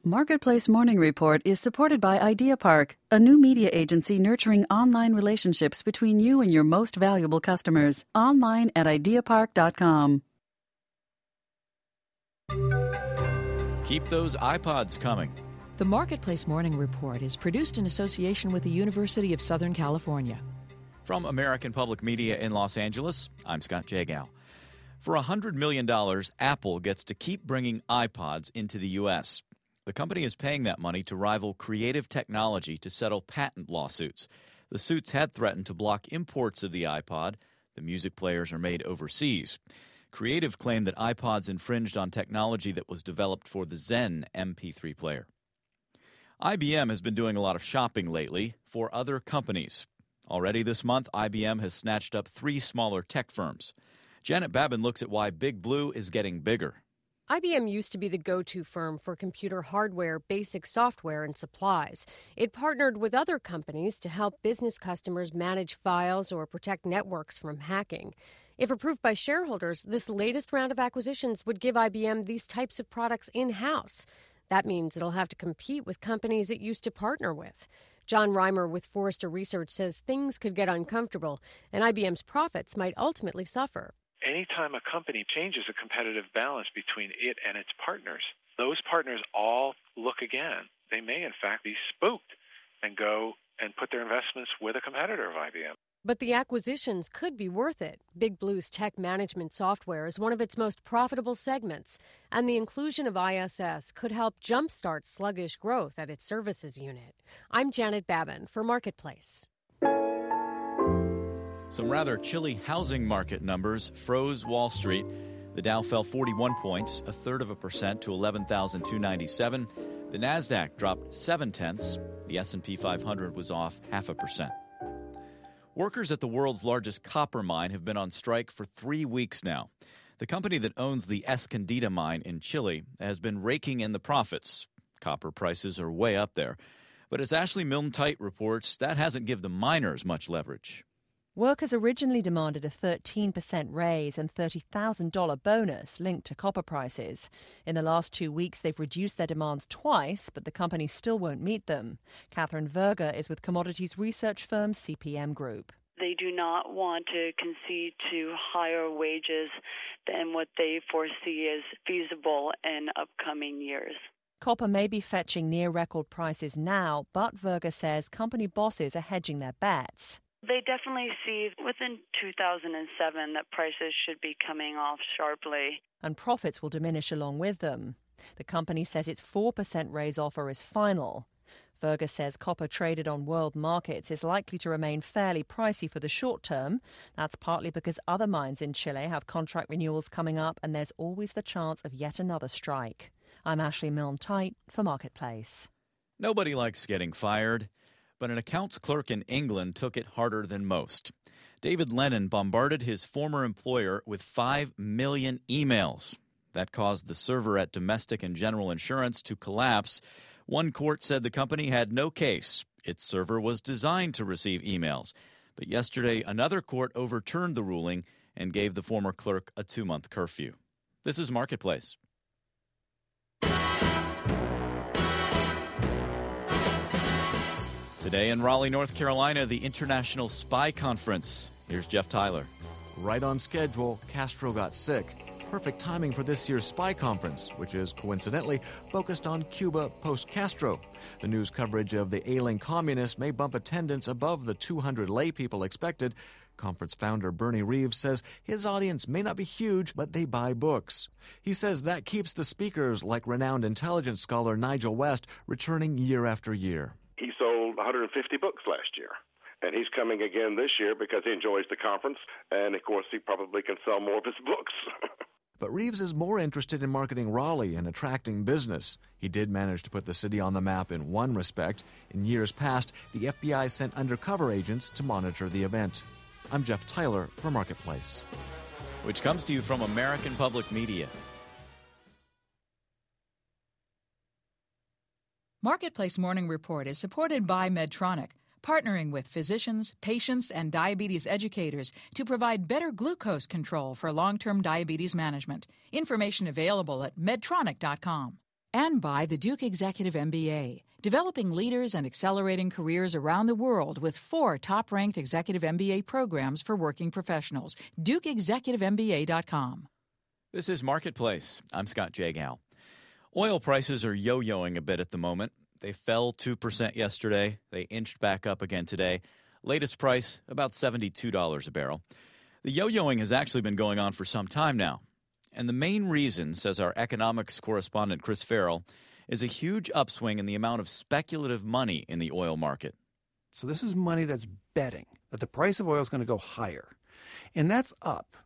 Marketplace Morning Report is supported by Idea Park, a new media agency nurturing online relationships between you and your most valuable customers. Online at ideapark.com. Keep those iPods coming. The Marketplace Morning Report is produced in association with the University of Southern California. From American Public Media in Los Angeles, I'm Scott Jagow. For $100 million, Apple gets to keep bringing iPods into the U.S. The company is paying that money to rival Creative Technology to settle patent lawsuits. The suits had threatened to block imports of the iPod. The music players are made overseas. Creative claimed that iPods infringed on technology that was developed for the Zen MP3 player. IBM has been doing a lot of shopping lately for other companies. Already this month, IBM has snatched up 3 smaller tech firms. Janet Babin looks at why Big Blue is getting bigger. IBM used to be the go-to firm for computer hardware, basic software, and supplies. It partnered with other companies to help business customers manage files or protect networks from hacking. If approved by shareholders, this latest round of acquisitions would give IBM these types of products in-house. That means it'll have to compete with companies it used to partner with. John Reimer with Forrester Research says things could get uncomfortable, and IBM's profits might ultimately suffer. Anytime a company changes a competitive balance between it and its partners, those partners all look again. They may, in fact, be spooked and go and put their investments with a competitor of IBM. But the acquisitions could be worth it. Big Blue's tech management software is one of its most profitable segments, and the inclusion of ISS could help jumpstart sluggish growth at its services unit. I'm Janet Babin for Marketplace. Some rather chilly housing market numbers froze Wall Street. The Dow fell 41 points, 0.33% to 11,297. The Nasdaq dropped 0.7. The S&P 500 was off 0.5%. Workers at the world's largest copper mine have been on strike for 3 weeks now. The company that owns the Escondida mine in Chile has been raking in the profits. Copper prices are way up there. But as Ashley Milne-Tite reports, that hasn't given the miners much leverage. Workers originally demanded a 13% raise and $30,000 bonus linked to copper prices. In the last 2 weeks, they've reduced their demands twice, but the company still won't meet them. Catherine Verga is with commodities research firm CPM Group. They do not want to concede to higher wages than what they foresee as feasible in upcoming years. Copper may be fetching near-record prices now, but Verga says company bosses are hedging their bets. They definitely see within 2007 that prices should be coming off sharply. And profits will diminish along with them. The company says its 4% raise offer is final. Verga says copper traded on world markets is likely to remain fairly pricey for the short term. That's partly because other mines in Chile have contract renewals coming up and there's always the chance of yet another strike. I'm Ashley Milne-Tite for Marketplace. Nobody likes getting fired. But an accounts clerk in England took it harder than most. David Lennon bombarded his former employer with 5 million emails. That caused the server at Domestic and General Insurance to collapse. One court said the company had no case. Its server was designed to receive emails. But yesterday, another court overturned the ruling and gave the former clerk a 2-month curfew. This is Marketplace. Today in Raleigh, North Carolina, the International Spy Conference. Here's Jeff Tyler. Right on schedule, Castro got sick. Perfect timing for this year's Spy Conference, which is coincidentally focused on Cuba post-Castro. The news coverage of the ailing communist may bump attendance above the 200 lay people expected. Conference founder Bernie Reeves says his audience may not be huge, but they buy books. He says that keeps the speakers, like renowned intelligence scholar Nigel West, returning year after year. He sold 150 books last year, and he's coming again this year because he enjoys the conference, and, of course, he probably can sell more of his books. But Reeves is more interested in marketing Raleigh and attracting business. He did manage to put the city on the map in one respect. In years past, the FBI sent undercover agents to monitor the event. I'm Jeff Tyler for Marketplace. Which comes to you from American Public Media. Marketplace Morning Report is supported by Medtronic, partnering with physicians, patients, and diabetes educators to provide better glucose control for long-term diabetes management. Information available at Medtronic.com. And by the Duke Executive MBA, developing leaders and accelerating careers around the world with 4 top-ranked executive MBA programs for working professionals. DukeExecutiveMBA.com. This is Marketplace. I'm Scott Jagow. Oil prices are yo-yoing a bit at the moment. They fell 2% yesterday. They inched back up again today. Latest price, about $72 a barrel. The yo-yoing has actually been going on for some time now. And the main reason, says our economics correspondent Chris Farrell, is a huge upswing in the amount of speculative money in the oil market. So this is money that's betting that the price of oil is going to go higher. And that's up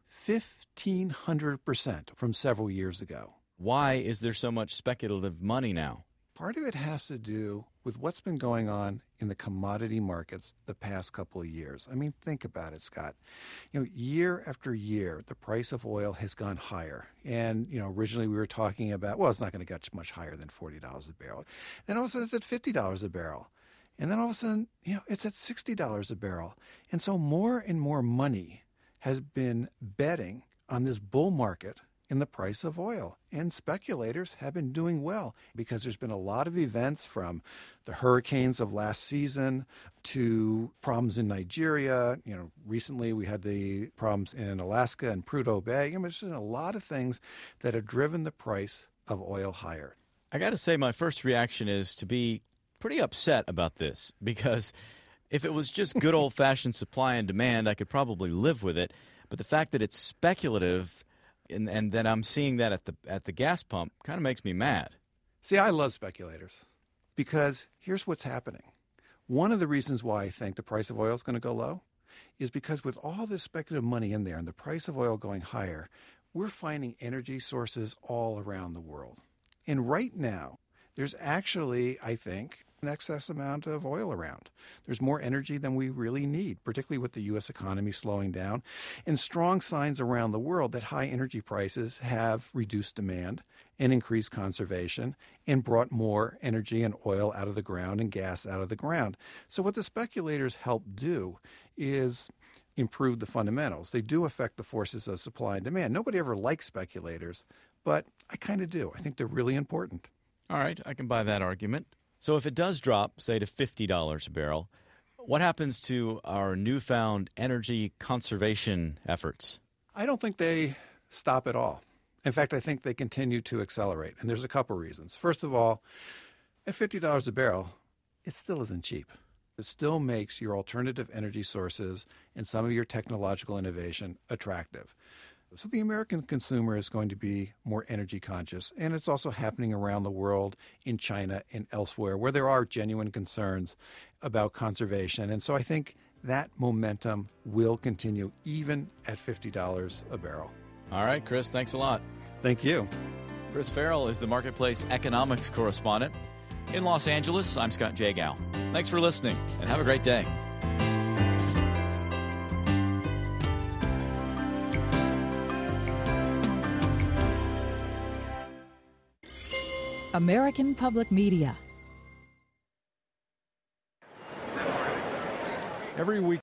1,500% from several years ago. Why is there so much speculative money now? Part of it has to do with what's been going on in the commodity markets the past couple of years. I mean, think about it, Scott. Year after year, the price of oil has gone higher. And, originally we were talking about, well, it's not going to get much higher than $40 a barrel. Then all of a sudden it's at $50 a barrel. And then all of a sudden, it's at $60 a barrel. And so more and more money has been betting on this bull market in the price of oil. And speculators have been doing well because there's been a lot of events, from the hurricanes of last season to problems in Nigeria. Recently we had the problems in Alaska and Prudhoe Bay. There's been a lot of things that have driven the price of oil higher. I got to say, my first reaction is to be pretty upset about this, because if it was just good old-fashioned supply and demand, I could probably live with it. But the fact that it's speculative and then I'm seeing that at the gas pump kind of makes me mad. See, I love speculators because here's what's happening. One of the reasons why I think the price of oil is going to go low is because with all this speculative money in there and the price of oil going higher, we're finding energy sources all around the world. And right now, there's actually, I think, an excess amount of oil around. There's more energy than we really need, particularly with the U.S. economy slowing down, and strong signs around the world that high energy prices have reduced demand and increased conservation and brought more energy and oil out of the ground and gas out of the ground. So what the speculators help do is improve the fundamentals. They do affect the forces of supply and demand. Nobody ever likes speculators, but I kind of do. I think they're really important. All right, I can buy that argument. So if it does drop, say, to $50 a barrel, what happens to our newfound energy conservation efforts? I don't think they stop at all. In fact, I think they continue to accelerate. And there's a couple reasons. First of all, at $50 a barrel, it still isn't cheap. It still makes your alternative energy sources and some of your technological innovation attractive. So the American consumer is going to be more energy conscious, and it's also happening around the world, in China and elsewhere, where there are genuine concerns about conservation. And so I think that momentum will continue even at $50 a barrel. All right, Chris, thanks a lot. Thank you. Chris Farrell is the Marketplace economics correspondent. In Los Angeles, I'm Scott Jagow. Thanks for listening, and have a great day. American Public Media. Every week